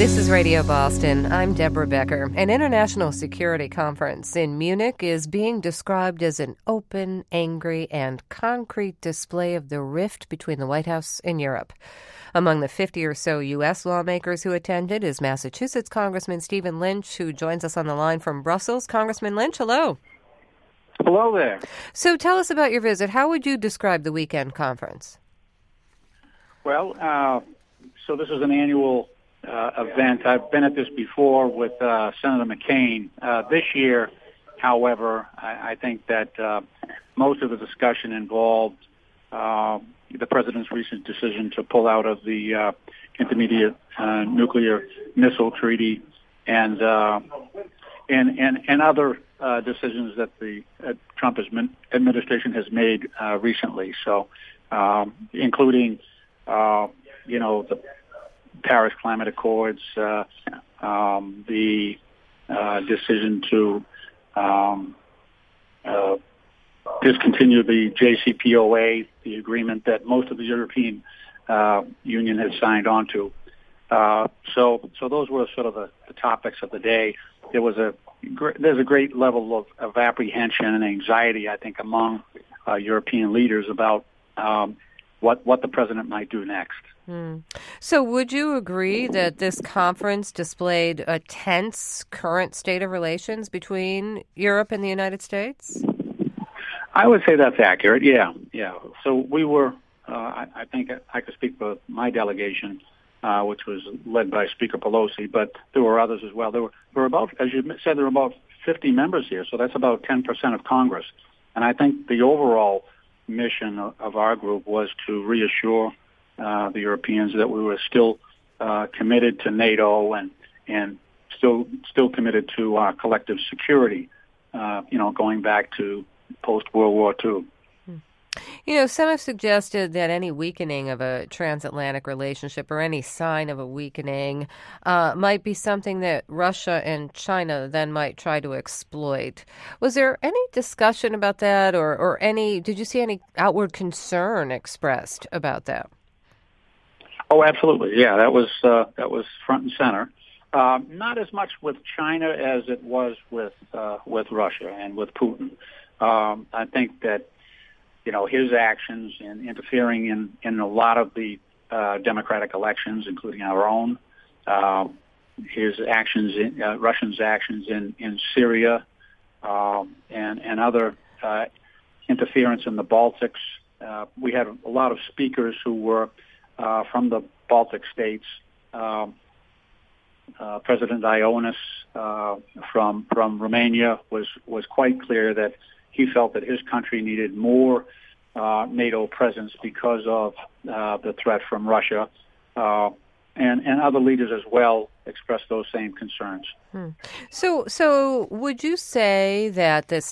This is Radio Boston. I'm Deborah Becker. An international security conference in Munich is being described as an open, angry, and concrete display of the rift between the White House and Europe. Among the 50 or so U.S. lawmakers who attended is Massachusetts Congressman Stephen Lynch, who joins us on the line from Brussels. Congressman Lynch, hello. Hello there. So tell us about your visit. How would you describe the weekend conference? Well, so this is an annual event. I've been at this before with Senator McCain. This year, however, I think that most of the discussion involved the president's recent decision to pull out of the Intermediate Nuclear Missile Treaty and other decisions that the Trump administration has made recently. So, including the Paris Climate Accords, the decision to discontinue the JCPOA, the agreement that most of the European Union has signed on to. So those were sort of the topics of the day. There's a great level of apprehension and anxiety, I think, among European leaders about what the president might do next. So would you agree that this conference displayed a tense current state of relations between Europe and the United States? I would say that's accurate, yeah. So we were, I think I could speak for my delegation, which was led by Speaker Pelosi, but there were others as well. There were about, as you said, there were about 50 members here, so that's about 10% of Congress. And I think the overall mission of our group was to reassure the Europeans that we were still committed to NATO and still committed to our collective security, going back to post-World War II. Some have suggested that any weakening of a transatlantic relationship or any sign of a weakening might be something that Russia and China then might try to exploit. Was there any discussion about that or did you see any outward concern expressed about that? Oh, absolutely. Yeah, that was front and center. Not as much with China as it was with Russia and with Putin. I think that his actions in interfering in a lot of the democratic elections, including our own, his actions, Russia's actions in Syria, and other interference in the Baltics. We had a lot of speakers who were from the Baltic states. President Ioannis from Romania was quite clear that he felt that his country needed more NATO presence because of the threat from Russia, and other leaders as well expressed those same concerns. So would you say that this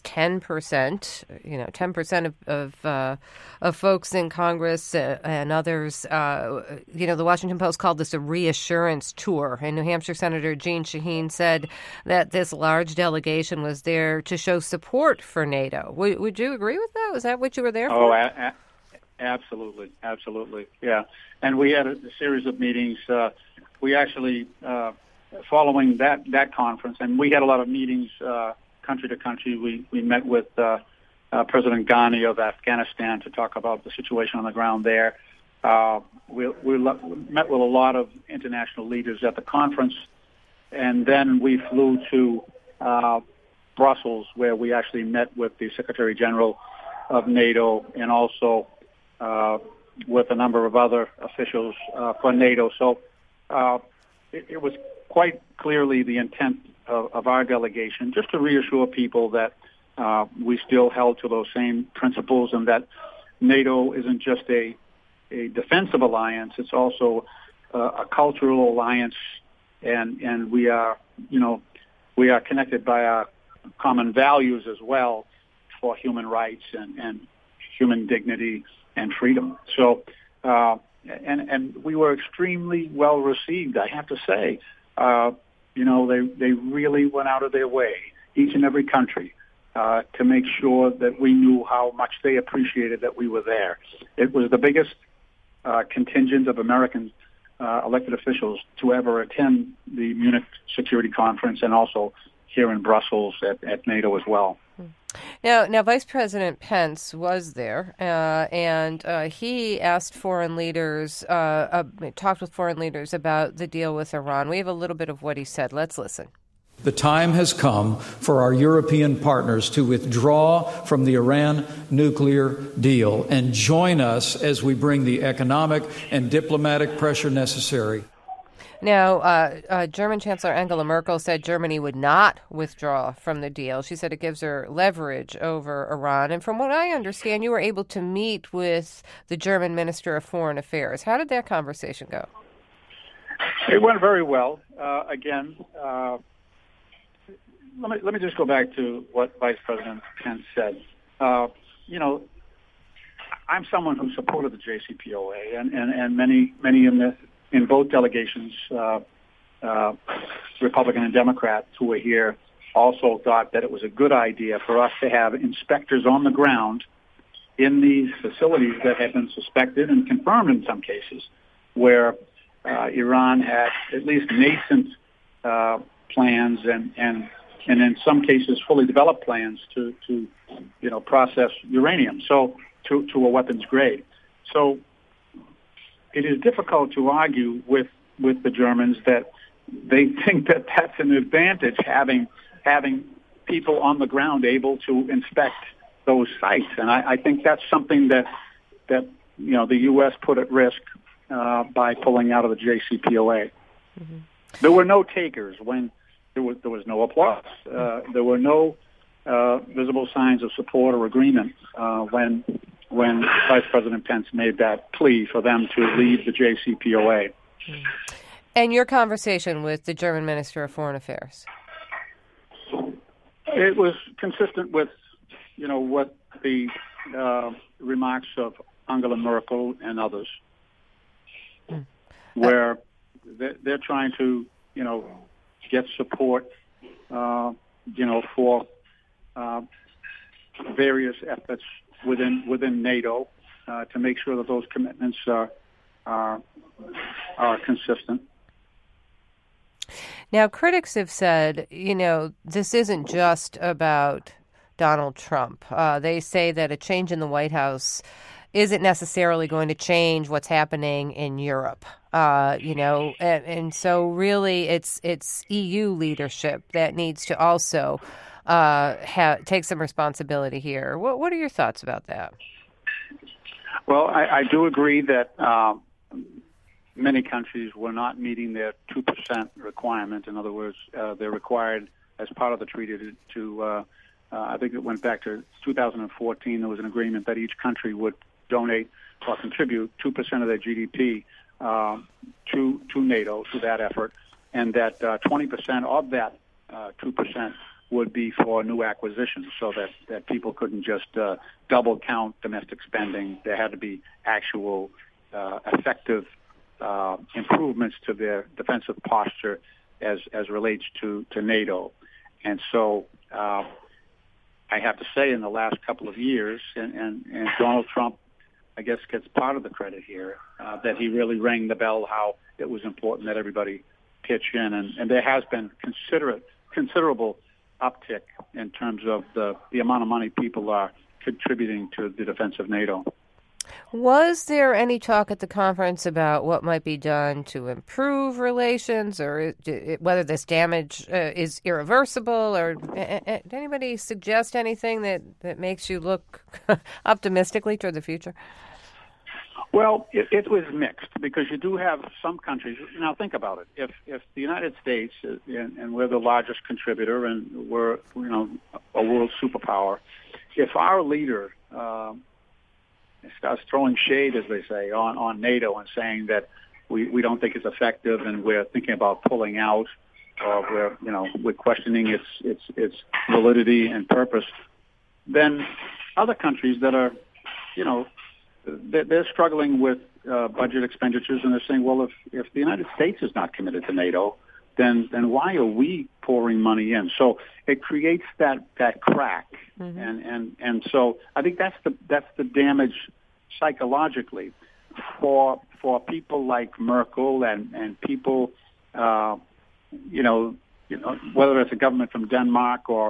10%, of folks in Congress and others, the Washington Post called this a reassurance tour, and New Hampshire Senator Jeanne Shaheen said that this large delegation was there to show support for NATO. Would you agree with that? Was that what you were there for? Oh, absolutely, yeah. And we had a series of meetings. We actually, following that conference, and we had a lot of meetings country to country. We met with President Ghani of Afghanistan to talk about the situation on the ground there. We met with a lot of international leaders at the conference, and then we flew to Brussels, where we actually met with the Secretary General of NATO and also with a number of other officials for NATO. So it was quite clearly the intent of our delegation just to reassure people that we still held to those same principles and that NATO isn't just a defensive alliance, it's also a cultural alliance, and we are connected by our common values as well for human rights and human dignity and freedom. So, and we were extremely well received, I have to say. They really went out of their way, each and every country, to make sure that we knew how much they appreciated that we were there. It was the biggest contingent of American elected officials to ever attend the Munich Security Conference and also here in Brussels at NATO as well. Now, Vice President Pence was there, and he asked foreign leaders, talked with foreign leaders about the deal with Iran. We have a little bit of what he said. Let's listen. The time has come for our European partners to withdraw from the Iran nuclear deal and join us as we bring the economic and diplomatic pressure necessary. Now, German Chancellor Angela Merkel said Germany would not withdraw from the deal. She said it gives her leverage over Iran. And from what I understand, you were able to meet with the German Minister of Foreign Affairs. How did that conversation go? It went very well. Let me just go back to what Vice President Pence said. I'm someone who supported the JCPOA, and many in both delegations, Republican and Democrat, who were here, also thought that it was a good idea for us to have inspectors on the ground in these facilities that had been suspected and confirmed in some cases, where Iran had at least nascent plans and in some cases fully developed plans to process uranium, so to a weapons grade. So it is difficult to argue with the Germans that they think that that's an advantage, having people on the ground able to inspect those sites. And I think that's something that the U.S. put at risk by pulling out of the JCPOA. Mm-hmm. There were no takers when there was no applause. There were no visible signs of support or agreement when Vice President Pence made that plea for them to leave the JCPOA. And your conversation with the German Minister of Foreign Affairs? It was consistent with, what the remarks of Angela Merkel and others, where they're trying to, get support, for various efforts within NATO to make sure that those commitments are consistent. Now, critics have said, this isn't just about Donald Trump. They say that a change in the White House isn't necessarily going to change what's happening in Europe. And so really it's EU leadership that needs to also take some responsibility here. What are your thoughts about that? Well, I do agree that many countries were not meeting their 2% requirement. In other words, they're required as part of the treaty to I think it went back to 2014. There was an agreement that each country would donate or contribute 2% of their GDP to NATO, to that effort, and that 20% of that 2% would be for new acquisitions, so that people couldn't just double count domestic spending. There had to be actual effective improvements to their defensive posture as relates to NATO. And so I have to say, in the last couple of years, and Donald Trump, I guess, gets part of the credit here, that he really rang the bell how it was important that everybody pitch in. And there has been considerable uptick in terms of the amount of money people are contributing to the defense of NATO. Was there any talk at the conference about what might be done to improve relations, or whether this damage is irreversible, or did anybody suggest anything that makes you look optimistically toward the future? Well, it was mixed, because you do have some countries. Now, think about it. If the United States, and we're the largest contributor, and we're a world superpower, if our leader starts throwing shade, as they say, on NATO and saying that we don't think it's effective and we're thinking about pulling out, or we're questioning its validity and purpose, then other countries that are, they're struggling with budget expenditures, and they're saying, well, if the United States is not committed to NATO, then why are we pouring money in? So it creates that crack, mm-hmm. and so I think that's the damage psychologically. for people like Merkel and people, whether it's a government from Denmark or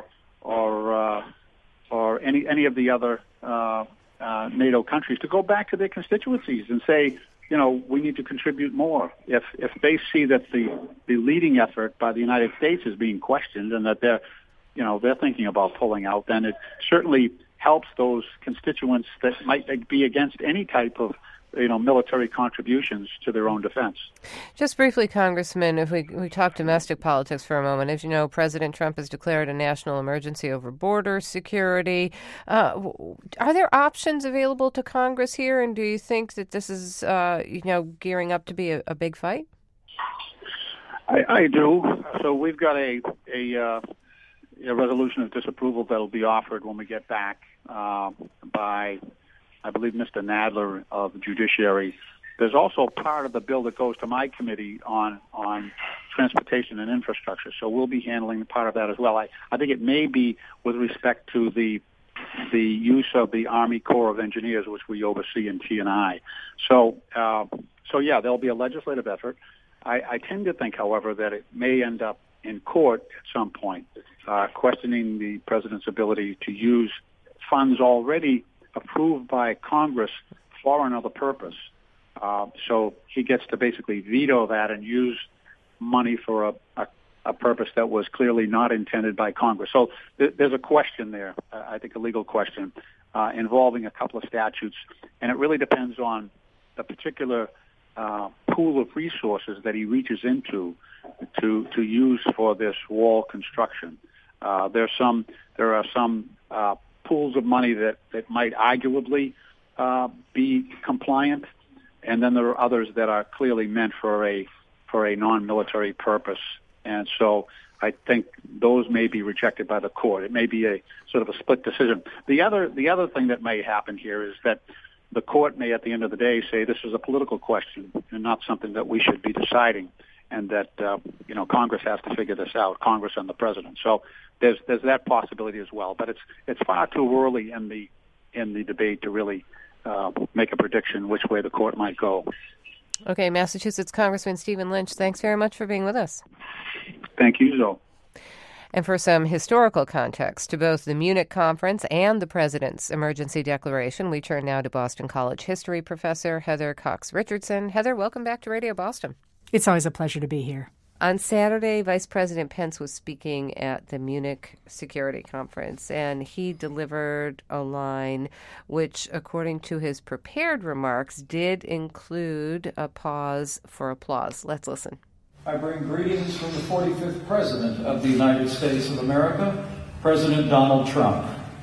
any of the other NATO countries, to go back to their constituencies and say, we need to contribute more. If they see that the leading effort by the United States is being questioned and that they're thinking about pulling out, then it certainly helps those constituents that might be against any type of military contributions to their own defense. Just briefly, Congressman, if we talk domestic politics for a moment, as you know, President Trump has declared a national emergency over border security. Are there options available to Congress here, and do you think that this is, gearing up to be a big fight? I do. So we've got a resolution of disapproval that will be offered when we get back by, I believe, Mr. Nadler of the Judiciary. There's also part of the bill that goes to my committee on transportation and infrastructure, so we'll be handling part of that as well. I think it may be with respect to the use of the Army Corps of Engineers, which we oversee in T&I. So yeah, there'll be a legislative effort. I tend to think, however, that it may end up in court at some point, questioning the president's ability to use funds already approved by Congress for another purpose. So he gets to basically veto that and use money for a purpose that was clearly not intended by Congress. So there's a question there, I think a legal question, involving a couple of statutes, and it really depends on the particular pool of resources that he reaches into to use for this wall construction. There are some pools of money that might arguably be compliant, and then there are others that are clearly meant for a non-military purpose. And so I think those may be rejected by the court. It may be a sort of a split decision. The other thing that may happen here is that the court may, at the end of the day, say this is a political question and not something that we should be deciding, and that Congress has to figure this out, Congress and the president. So there's that possibility as well. But it's far too early in the debate to really make a prediction which way the court might go. Okay, Massachusetts Congressman Stephen Lynch, thanks very much for being with us. Thank you, Zoe. And for some historical context to both the Munich Conference and the President's Emergency Declaration, we turn now to Boston College history professor Heather Cox Richardson. Heather, welcome back to Radio Boston. It's always a pleasure to be here. On Saturday, Vice President Pence was speaking at the Munich Security Conference, and he delivered a line which, according to his prepared remarks, did include a pause for applause. Let's listen. I bring greetings from the 45th President of the United States of America, President Donald Trump.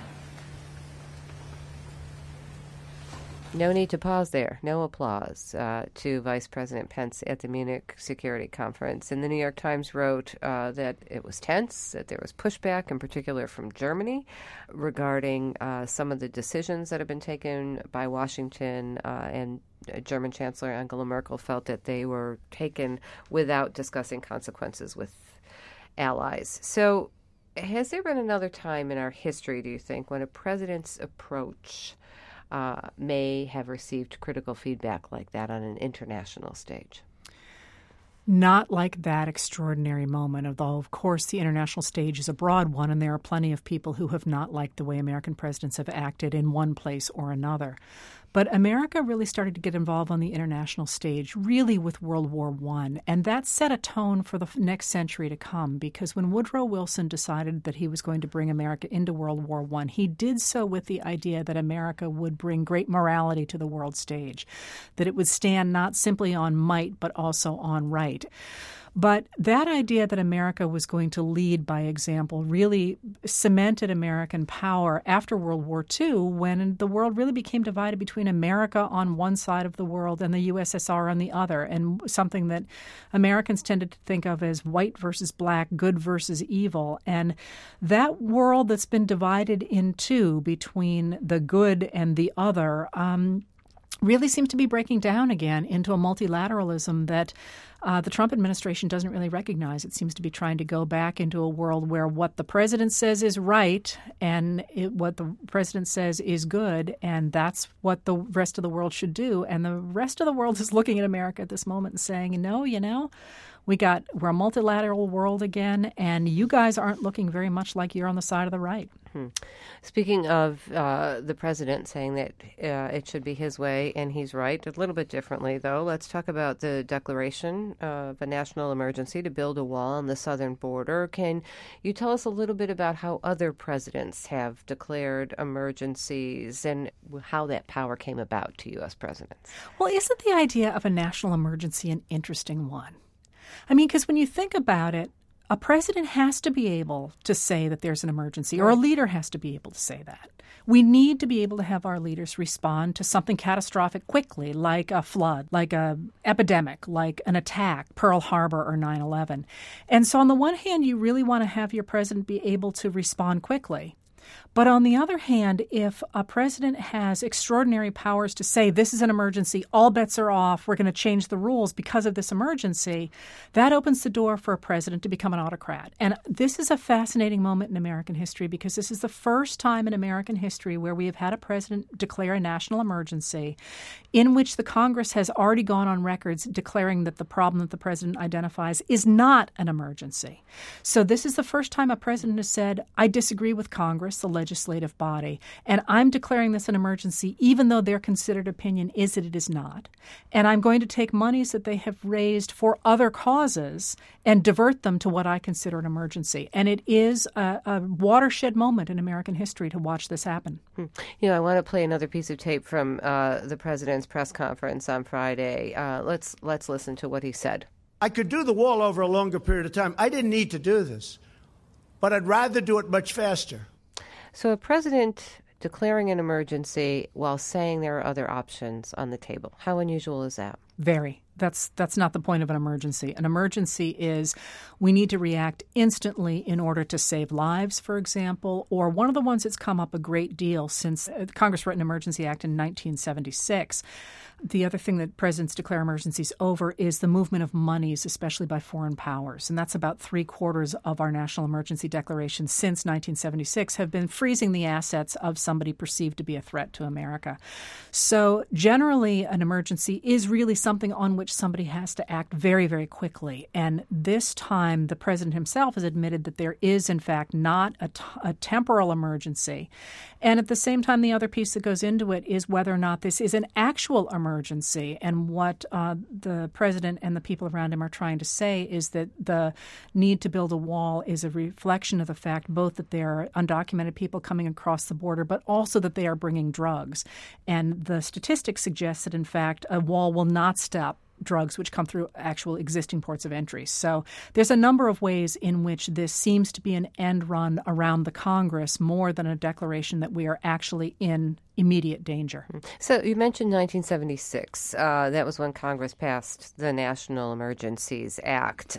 No need to pause there. No applause to Vice President Pence at the Munich Security Conference. And the New York Times wrote that it was tense, that there was pushback, in particular from Germany, regarding some of the decisions that have been taken by Washington, and German Chancellor Angela Merkel felt that they were taken without discussing consequences with allies. So has there been another time in our history, do you think, when a president's approach may have received critical feedback like that on an international stage? Not like that extraordinary moment, although, of course, the international stage is a broad one, and there are plenty of people who have not liked the way American presidents have acted in one place or another. But America really started to get involved on the international stage really with World War I, and that set a tone for the next century to come, because when Woodrow Wilson decided that he was going to bring America into World War I, he did so with the idea that America would bring great morality to the world stage, that it would stand not simply on might but also on right. But that idea that America was going to lead by example really cemented American power after World War II, when the world really became divided between America on one side of the world and the USSR on the other, and something that Americans tended to think of as white versus black, good versus evil. And that world that's been divided in two between the good and the other really seems to be breaking down again into a multilateralism that the Trump administration doesn't really recognize. It seems to be trying to go back into a world where what the president says is right and what the president says is good, and that's what the rest of the world should do. And the rest of the world is looking at America at this moment and saying, no, we're a multilateral world again, and you guys aren't looking very much like you're on the side of the right. Speaking of the president saying that it should be his way, and he's right, a little bit differently, though, let's talk about the declaration of a national emergency to build a wall on the southern border. Can you tell us a little bit about how other presidents have declared emergencies and how that power came about to U.S. presidents? Well, isn't the idea of a national emergency an interesting one? I mean, because when you think about it, a president has to be able to say that there's an emergency, or a leader has to be able to say that. We need to be able to have our leaders respond to something catastrophic quickly, like a flood, like an epidemic, like an attack, Pearl Harbor or 9/11. And so on the one hand, you really want to have your president be able to respond quickly. But on the other hand, if a president has extraordinary powers to say this is an emergency, all bets are off, we're going to change the rules because of this emergency, that opens the door for a president to become an autocrat. And this is a fascinating moment in American history because this is the first time in American history where we have had a president declare a national emergency in which the Congress has already gone on records declaring that the problem that the president identifies is not an emergency. So this is the first time a president has said, I disagree with Congress, the legislative body, and I'm declaring this an emergency even though their considered opinion is that it is not. And I'm going to take monies that they have raised for other causes and divert them to what I consider an emergency. And it is a watershed moment in American history to watch this happen. I want to play another piece of tape from the president's press conference on Friday. Let's listen to what he said. I could do the wall over a longer period of time. I didn't need to do this, but I'd rather do it much faster. So a president declaring an emergency while saying there are other options on the table. How unusual is that? Very. That's not the point of an emergency. An emergency is we need to react instantly in order to save lives, for example, or one of the ones that's come up a great deal since Congress wrote an Emergency Act in 1976. The other thing that presidents declare emergencies over is the movement of monies, especially by foreign powers. And that's about 3/4 of our national emergency declarations since 1976 have been freezing the assets of somebody perceived to be a threat to America. So generally, an emergency is really something on which somebody has to act very, very quickly. And this time, the president himself has admitted that there is, in fact, not a temporal emergency. And at the same time, the other piece that goes into it is whether or not this is an actual emergency. And what the president and the people around him are trying to say is that the need to build a wall is a reflection of the fact both that there are undocumented people coming across the border, but also that they are bringing drugs. And the statistics suggest that, in fact, a wall will not stop drugs which come through actual existing ports of entry. So there's a number of ways in which this seems to be an end run around the Congress more than a declaration that we are actually in immediate danger. So you mentioned 1976. That was when Congress passed the National Emergencies Act.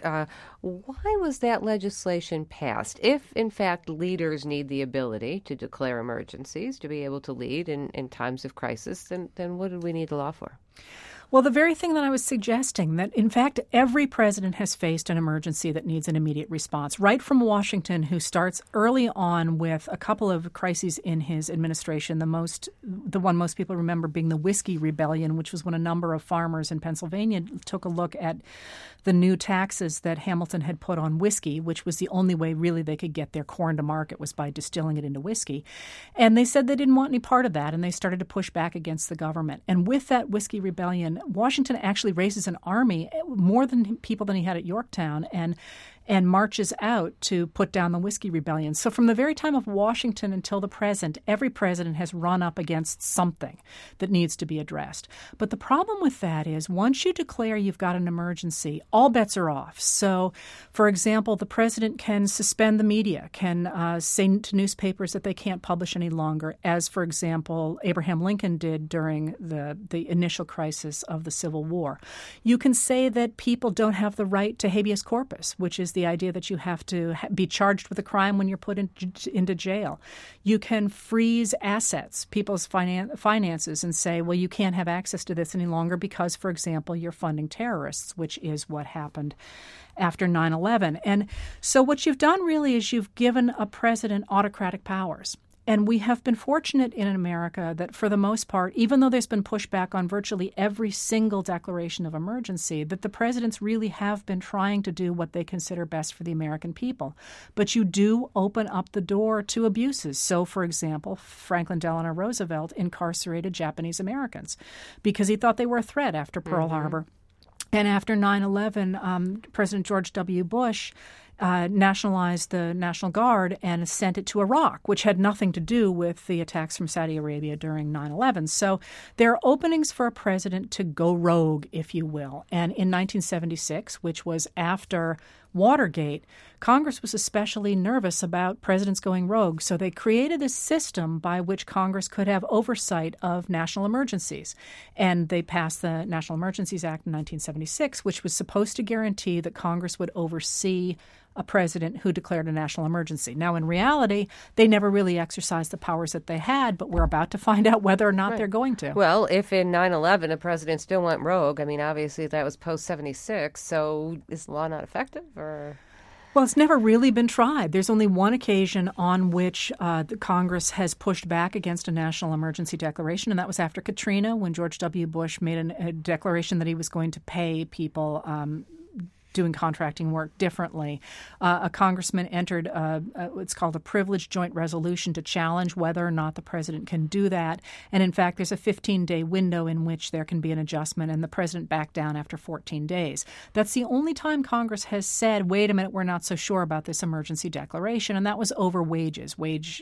Why was that legislation passed? If, in fact, leaders need the ability to declare emergencies, to be able to lead in times of crisis, then what did we need the law for? Well, the very thing that I was suggesting, that in fact every president has faced an emergency that needs an immediate response, right from Washington, who starts early on with a couple of crises in his administration, the one most people remember being the Whiskey Rebellion, which was when a number of farmers in Pennsylvania took a look at the new taxes that Hamilton had put on whiskey, which was the only way really they could get their corn to market was by distilling it into whiskey. And they said they didn't want any part of that, and they started to push back against the government. And with that Whiskey Rebellion, Washington actually raises an army, more than people than he had at Yorktown, and marches out to put down the Whiskey Rebellion. So from the very time of Washington until the present, every president has run up against something that needs to be addressed. But the problem with that is once you declare you've got an emergency, all bets are off. So, for example, the president can suspend the media, can say to newspapers that they can't publish any longer, as, for example, Abraham Lincoln did during the initial crisis of the Civil War. You can say that people don't have the right to habeas corpus, which is the idea that you have to be charged with a crime when you're put into jail. You can freeze assets, people's finances, and say, well, you can't have access to this any longer because, for example, you're funding terrorists, which is what happened after 9/11. And so what you've done really is you've given a president autocratic powers. And we have been fortunate in America that for the most part, even though there's been pushback on virtually every single declaration of emergency, that the presidents really have been trying to do what they consider best for the American people. But you do open up the door to abuses. So, for example, Franklin Delano Roosevelt incarcerated Japanese Americans because he thought they were a threat after Pearl Harbor. And after 9/11, President George W. Bush nationalized the National Guard and sent it to Iraq, which had nothing to do with the attacks from Saudi Arabia during 9/11. So there are openings for a president to go rogue, if you will. And in 1976, which was after Watergate, Congress was especially nervous about presidents going rogue. So they created this system by which Congress could have oversight of national emergencies. And they passed the National Emergencies Act in 1976, which was supposed to guarantee that Congress would oversee a president who declared a national emergency. Now, in reality, they never really exercised the powers that they had, but we're about to find out whether or not they're going to. Well, if in 9/11 a president still went rogue, I mean, obviously that was post-76, so is the law not effective? Or? Well, it's never really been tried. There's only one occasion on which the Congress has pushed back against a national emergency declaration, and that was after Katrina, when George W. Bush made a declaration that he was going to pay people doing contracting work differently. A congressman entered what's called a privileged joint resolution to challenge whether or not the president can do that. And in fact, there's a 15-day window in which there can be an adjustment, and the president backed down after 14 days. That's the only time Congress has said, wait a minute, we're not so sure about this emergency declaration, and that was over wages,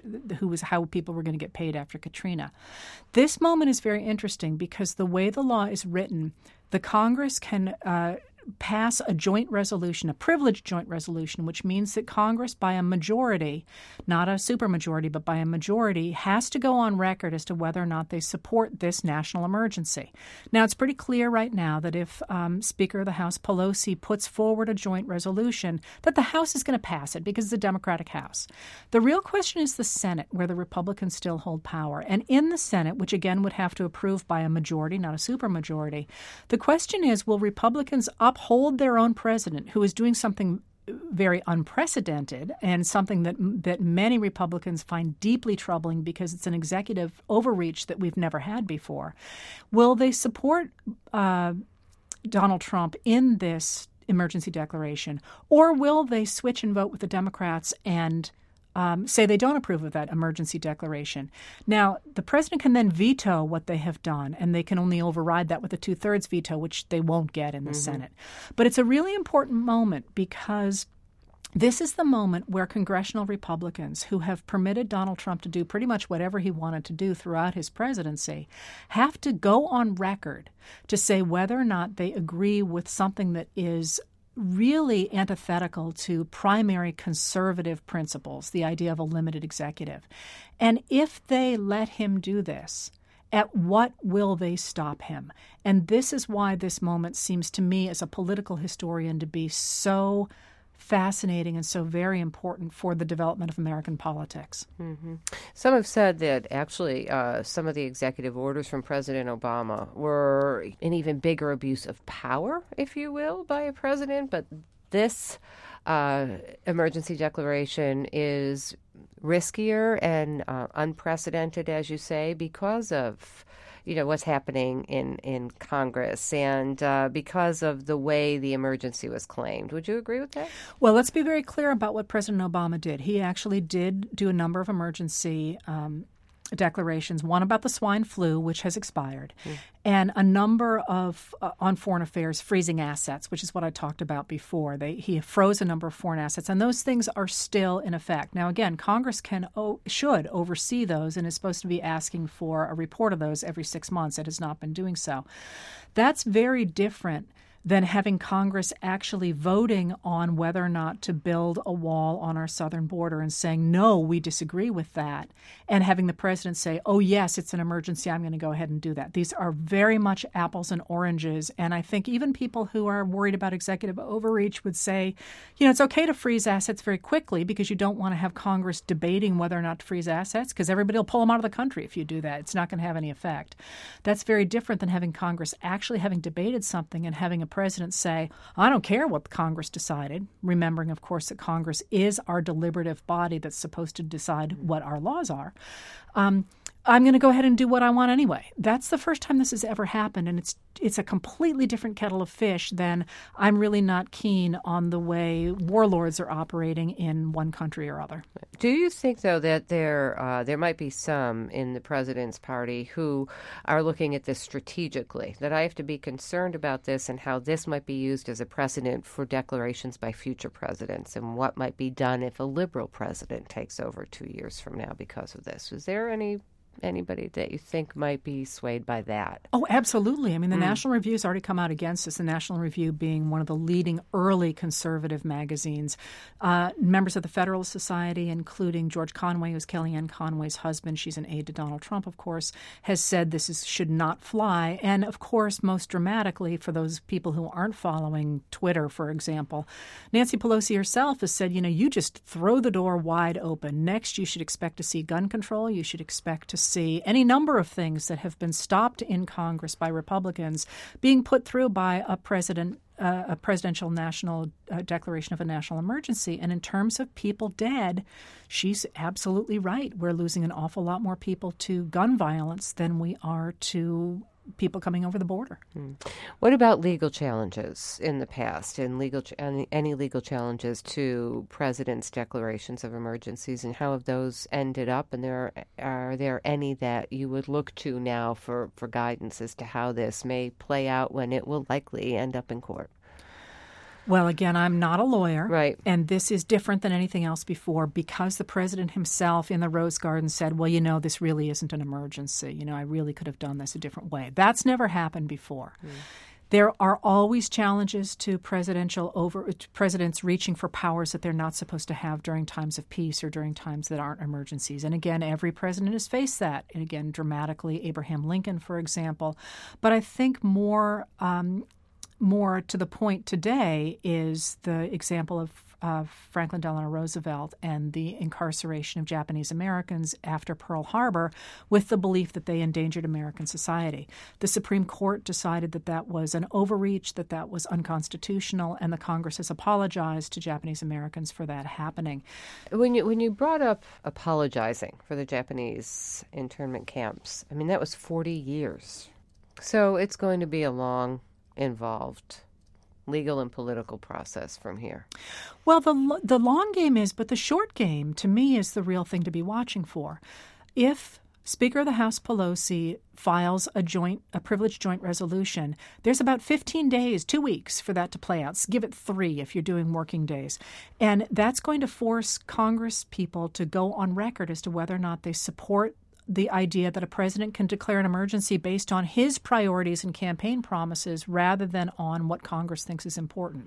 how people were going to get paid after Katrina. This moment is very interesting because the way the law is written, the Congress can pass a joint resolution, a privileged joint resolution, which means that Congress, by a majority, not a supermajority, but by a majority, has to go on record as to whether or not they support this national emergency. Now, it's pretty clear right now that if Speaker of the House Pelosi puts forward a joint resolution, that the House is going to pass it because it's a Democratic House. The real question is the Senate, where the Republicans still hold power. And in the Senate, which again would have to approve by a majority, not a supermajority, the question is, will Republicans uphold their own president, who is doing something very unprecedented and something that many Republicans find deeply troubling because it's an executive overreach that we've never had before? Will they support Donald Trump in this emergency declaration, or will they switch and vote with the Democrats and say they don't approve of that emergency declaration? Now, the president can then veto what they have done, and they can only override that with a 2/3 veto, which they won't get in the Senate. But it's a really important moment because this is the moment where congressional Republicans who have permitted Donald Trump to do pretty much whatever he wanted to do throughout his presidency have to go on record to say whether or not they agree with something that is really antithetical to primary conservative principles, the idea of a limited executive. And if they let him do this, at what will they stop him? And this is why this moment seems to me, as a political historian, to be so fascinating and so very important for the development of American politics. Some have said that actually some of the executive orders from President Obama were an even bigger abuse of power, if you will, by a president. But this emergency declaration is riskier and unprecedented, as you say, because of what's happening in Congress and because of the way the emergency was claimed. Would you agree with that? Well, let's be very clear about what President Obama did. He actually did do a number of emergency declarations, one about the swine flu, which has expired, and a number of on foreign affairs, freezing assets, which is what I talked about before. He froze a number of foreign assets, and those things are still in effect. Now, again, Congress should oversee those and is supposed to be asking for a report of those every 6 months. It has not been doing so. That's very different than having Congress actually voting on whether or not to build a wall on our southern border and saying, no, we disagree with that, and having the president say, oh, yes, it's an emergency, I'm going to go ahead and do that. These are very much apples and oranges, and I think even people who are worried about executive overreach would say, it's okay to freeze assets very quickly because you don't want to have Congress debating whether or not to freeze assets because everybody will pull them out of the country if you do that. It's not going to have any effect. That's very different than having Congress actually having debated something and having a president say, I don't care what Congress decided, remembering, of course, that Congress is our deliberative body that's supposed to decide what our laws are. I'm going to go ahead and do what I want anyway. That's the first time this has ever happened, and it's a completely different kettle of fish than I'm really not keen on the way warlords are operating in one country or other. Do you think, though, that there might be some in the president's party who are looking at this strategically, that I have to be concerned about this and how this might be used as a precedent for declarations by future presidents and what might be done if a liberal president takes over 2 years from now because of this? Is there anybody that you think might be swayed by that? Oh, absolutely. I mean, the National Review has already come out against this, the National Review being one of the leading early conservative magazines. Members of the Federalist Society, including George Conway, who's Kellyanne Conway's husband, she's an aide to Donald Trump, of course, has said this should not fly. And, of course, most dramatically, for those people who aren't following Twitter, for example, Nancy Pelosi herself has said, you just throw the door wide open. Next, you should expect to see gun control. You should expect to see any number of things that have been stopped in Congress by Republicans being put through by a presidential national declaration of a national emergency. And in terms of people dead, she's absolutely right. We're losing an awful lot more people to gun violence than we are to people coming over the border. What about legal challenges in the past and any legal challenges to presidents' declarations of emergencies, and how have those ended up? And are there any that you would look to now for guidance as to how this may play out when it will likely end up in court? Well, again, I'm not a lawyer, right? And this is different than anything else before because the president himself in the Rose Garden said, well, this really isn't an emergency. I really could have done this a different way. That's never happened before. There are always challenges to presidents reaching for powers that they're not supposed to have during times of peace or during times that aren't emergencies. And again, every president has faced that. And again, dramatically, Abraham Lincoln, for example. But I think more to the point today is the example of Franklin Delano Roosevelt and the incarceration of Japanese Americans after Pearl Harbor with the belief that they endangered American society. The Supreme Court decided that was an overreach, that was unconstitutional, and the Congress has apologized to Japanese Americans for that happening. When you brought up apologizing for the Japanese internment camps, I mean, that was 40 years. So it's going to be a long, involved legal and political process from here. Well, the long game is, but the short game, to me, is the real thing to be watching for. If Speaker of the House Pelosi files a privileged joint resolution, there's about 15 days, 2 weeks for that to play out. Give it 3 if you're doing working days. And that's going to force Congress people to go on record as to whether or not they support the idea that a president can declare an emergency based on his priorities and campaign promises rather than on what Congress thinks is important.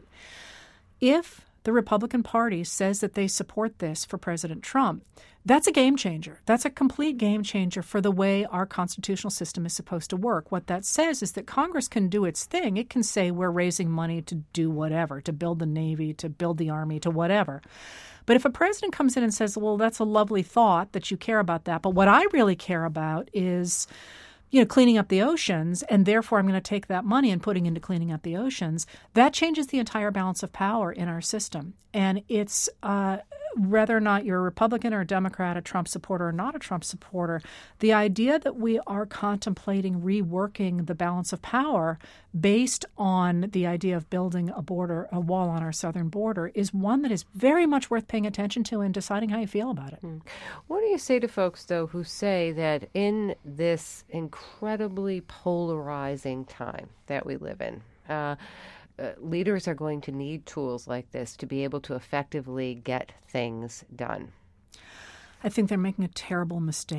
If the Republican Party says that they support this for President Trump, that's a game changer. That's a complete game changer for the way our constitutional system is supposed to work. What that says is that Congress can do its thing. It can say we're raising money to do whatever, to build the Navy, to build the Army, to whatever. But if a president comes in and says, well, that's a lovely thought that you care about that, but what I really care about is, cleaning up the oceans, and therefore I'm going to take that money and putting into cleaning up the oceans, that changes the entire balance of power in our system. And it's whether or not you're a Republican or a Democrat, a Trump supporter or not a Trump supporter, the idea that we are contemplating reworking the balance of power based on the idea of building a wall on our southern border is one that is very much worth paying attention to and deciding how you feel about it. What do you say to folks, though, who say that in this incredibly polarizing time that we live in, leaders are going to need tools like this to be able to effectively get things done? I think they're making a terrible mistake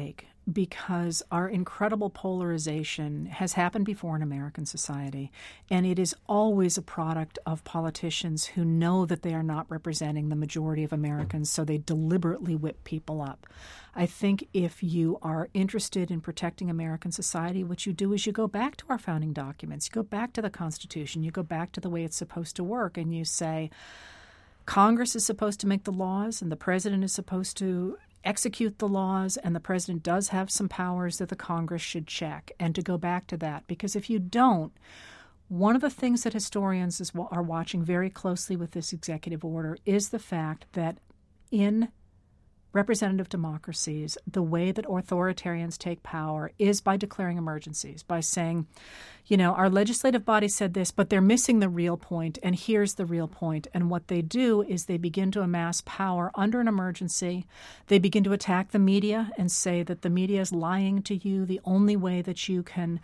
because our incredible polarization has happened before in American society, and it is always a product of politicians who know that they are not representing the majority of Americans, so they deliberately whip people up. I think if you are interested in protecting American society, what you do is you go back to our founding documents, you go back to the Constitution, you go back to the way it's supposed to work, and you say, Congress is supposed to make the laws, and the president is supposed to execute the laws, and the president does have some powers that the Congress should check, and to go back to that. Because if you don't, one of the things that historians are watching very closely with this executive order is the fact that in representative democracies, the way that authoritarians take power is by declaring emergencies, by saying, our legislative body said this, but they're missing the real point, and here's the real point. And what they do is they begin to amass power under an emergency. They begin to attack the media and say that the media is lying to you. The only way that you can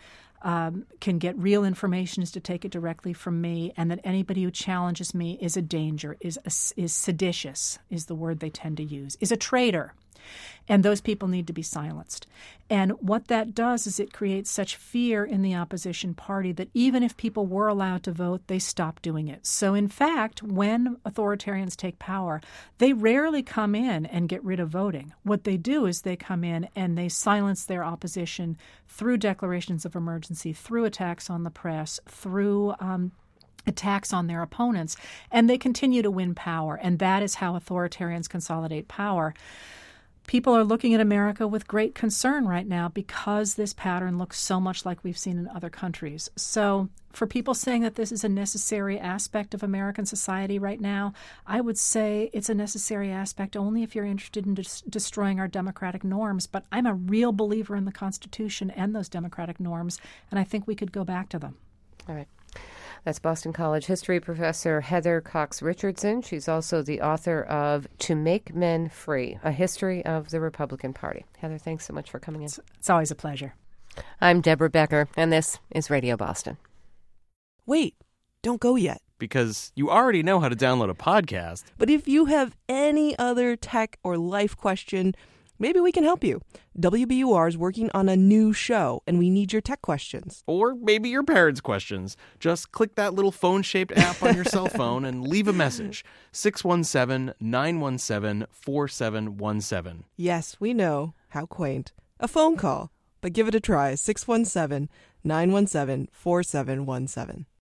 get real information is to take it directly from me, and that anybody who challenges me is a danger, is seditious, is the word they tend to use, is a traitor. And those people need to be silenced. And what that does is it creates such fear in the opposition party that even if people were allowed to vote, they stop doing it. So in fact, when authoritarians take power, they rarely come in and get rid of voting. What they do is they come in and they silence their opposition through declarations of emergency, through attacks on the press, through attacks on their opponents, and they continue to win power. And that is how authoritarians consolidate power. People are looking at America with great concern right now because this pattern looks so much like we've seen in other countries. So for people saying that this is a necessary aspect of American society right now, I would say it's a necessary aspect only if you're interested in destroying our democratic norms. But I'm a real believer in the Constitution and those democratic norms, and I think we could go back to them. All right. That's Boston College history professor Heather Cox Richardson. She's also the author of To Make Men Free, A History of the Republican Party. Heather, thanks so much for coming in. It's always a pleasure. I'm Deborah Becker, and this is Radio Boston. Wait, don't go yet. Because you already know how to download a podcast. But if you have any other tech or life question, maybe we can help you. WBUR is working on a new show, and we need your tech questions. Or maybe your parents' questions. Just click that little phone-shaped app on your cell phone and leave a message. 617-917-4717. Yes, we know. How quaint. A phone call. But give it a try. 617-917-4717.